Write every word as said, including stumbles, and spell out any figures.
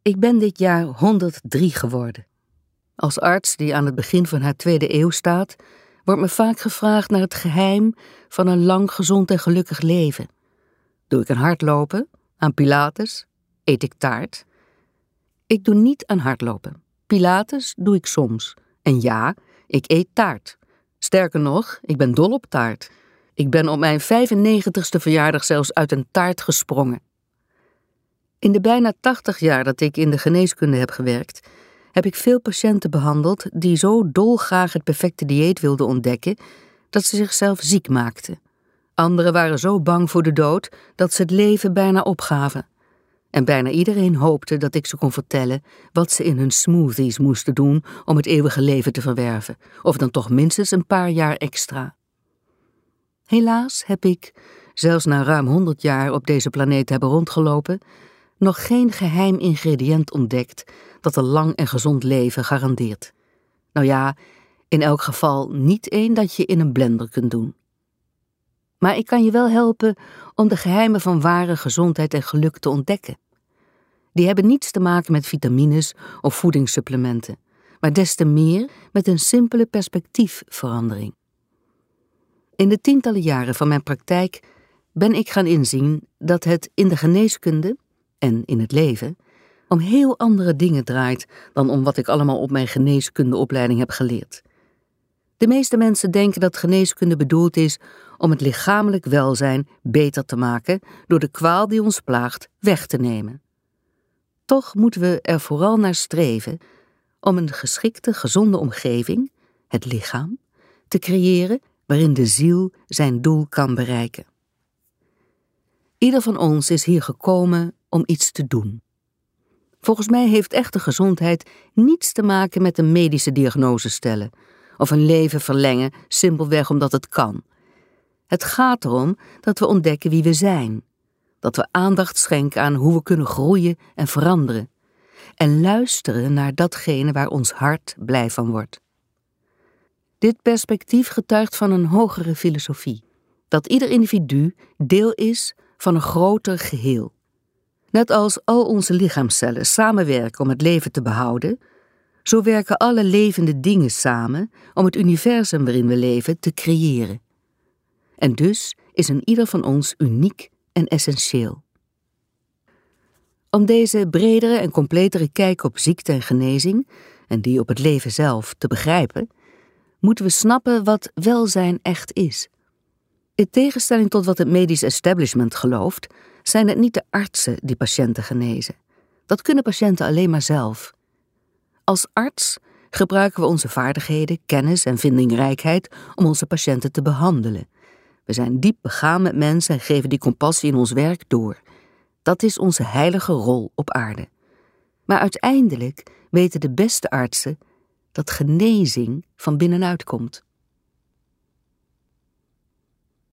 Ik ben dit jaar honderddrie geworden. Als arts die aan het begin van haar tweede eeuw staat, wordt me vaak gevraagd naar het geheim van een lang, gezond en gelukkig leven. Doe ik aan hardlopen? Aan pilates? Eet ik taart? Ik doe niet aan hardlopen. Pilates doe ik soms. En ja, ik eet taart. Sterker nog, ik ben dol op taart. Ik ben op mijn vijfennegentigste verjaardag zelfs uit een taart gesprongen. In de bijna tachtig jaar dat ik in de geneeskunde heb gewerkt, heb ik veel patiënten behandeld die zo dolgraag het perfecte dieet wilden ontdekken, dat ze zichzelf ziek maakten. Anderen waren zo bang voor de dood dat ze het leven bijna opgaven. En bijna iedereen hoopte dat ik ze kon vertellen wat ze in hun smoothies moesten doen om het eeuwige leven te verwerven, of dan toch minstens een paar jaar extra. Helaas heb ik, zelfs na ruim honderd jaar op deze planeet hebben rondgelopen, nog geen geheim ingrediënt ontdekt dat een lang en gezond leven garandeert. Nou ja, in elk geval niet één dat je in een blender kunt doen. Maar ik kan je wel helpen om de geheimen van ware gezondheid en geluk te ontdekken. Die hebben niets te maken met vitamines of voedingssupplementen, maar des te meer met een simpele perspectiefverandering. In de tientallen jaren van mijn praktijk ben ik gaan inzien dat het in de geneeskunde en in het leven om heel andere dingen draait dan om wat ik allemaal op mijn geneeskundeopleiding heb geleerd. De meeste mensen denken dat geneeskunde bedoeld is om het lichamelijk welzijn beter te maken door de kwaal die ons plaagt weg te nemen. Toch moeten we er vooral naar streven om een geschikte, gezonde omgeving, het lichaam, te creëren waarin de ziel zijn doel kan bereiken. Ieder van ons is hier gekomen om iets te doen. Volgens mij heeft echte gezondheid niets te maken met een medische diagnose stellen of een leven verlengen simpelweg omdat het kan. Het gaat erom dat we ontdekken wie we zijn, dat we aandacht schenken aan hoe we kunnen groeien en veranderen en luisteren naar datgene waar ons hart blij van wordt. Dit perspectief getuigt van een hogere filosofie, dat ieder individu deel is van een groter geheel. Net als al onze lichaamscellen samenwerken om het leven te behouden, zo werken alle levende dingen samen om het universum waarin we leven te creëren. En dus is een ieder van ons uniek en essentieel. Om deze bredere en completere kijk op ziekte en genezing, en die op het leven zelf, te begrijpen, moeten we snappen wat welzijn echt is. In tegenstelling tot wat het medisch establishment gelooft, zijn het niet de artsen die patiënten genezen. Dat kunnen patiënten alleen maar zelf. Als arts gebruiken we onze vaardigheden, kennis en vindingrijkheid om onze patiënten te behandelen. We zijn diep begaan met mensen en geven die compassie in ons werk door. Dat is onze heilige rol op aarde. Maar uiteindelijk weten de beste artsen dat genezing van binnenuit komt.